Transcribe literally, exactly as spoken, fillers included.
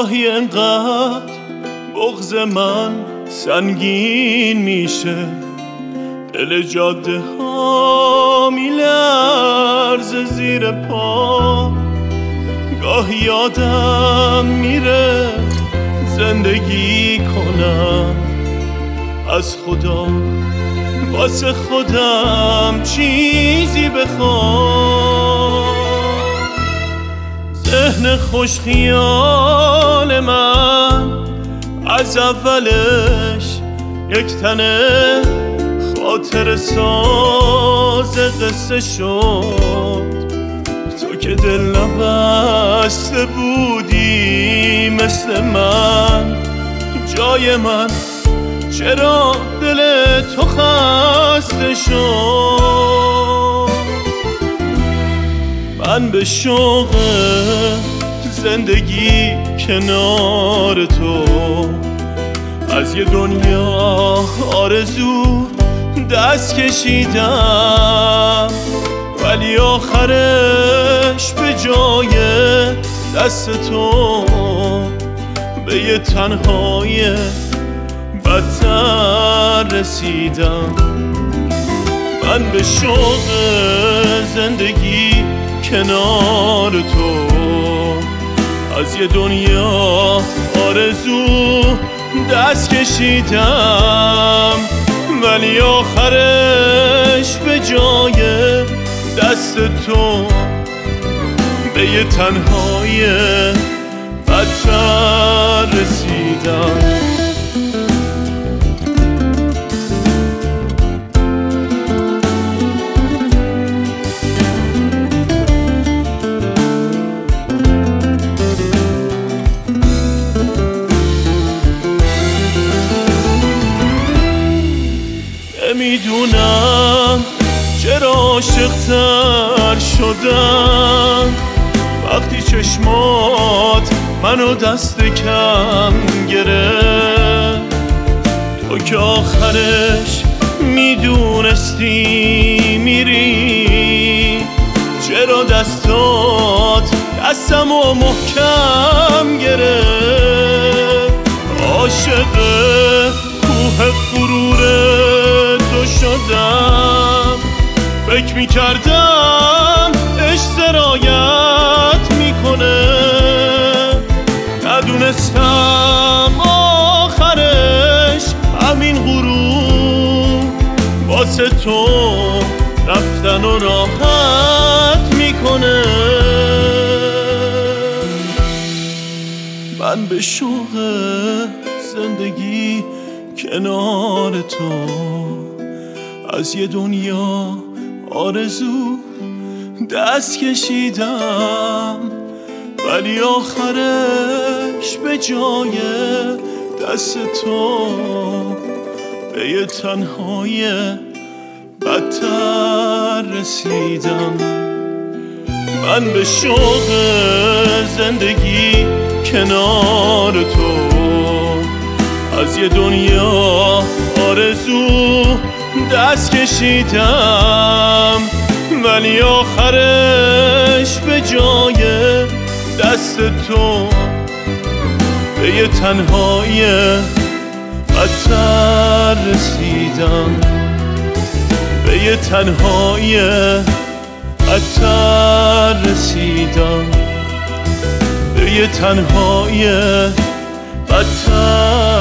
گاهی انقدر بغض من سنگین میشه، دل جاده ها میلرزه زیر پا. گاهی یادم میره زندگی کنم، از خدا واسه خودم چیزی بخوام. ذهن خوش خیال من از اولش یک تنه خاطر ساز قصه شد. تو که دل نبسته بودی مثل من، جای من چرا دل تو خسته شد؟ من به شوق زندگی کنار تو از یه دنیا آرزو دست کشیدم، ولی آخرش به جای دست تو به یه تنهایی بدتر رسیدم. من به شوق زندگی کنار تو از یه دنیا آرزو دست کشیدم، ولی آخرش به جای دست تو به یه تنهایی بدتر رسیدم. نمیدونم چرا عاشق‌تر شدم وقتی چشمات منو دست کم گرفت. تو که آخرش میدونستی میری، چرا دستات دستمو محکم گرفت؟ عاشق کوه غرور تو شدم، فکر میکردم عشق سرایت میکنه، ندونستم آخرش همین غرور واسه تو رفتن و راحت میکنه. من به شوق زندگی کنار تو از یه دنیا آرزو دست کشیدم، ولی آخرش به جای دست تو به یه تنهایی بدتر رسیدم. من به شوق زندگی کنار تو از یه دنیا آرزو دست کشیدم، ولی آخرش به جای دست تو به یه تنهایی بدتر رسیدم، به یه تنهایی بدتر رسیدم، به یه تنهایی بدتر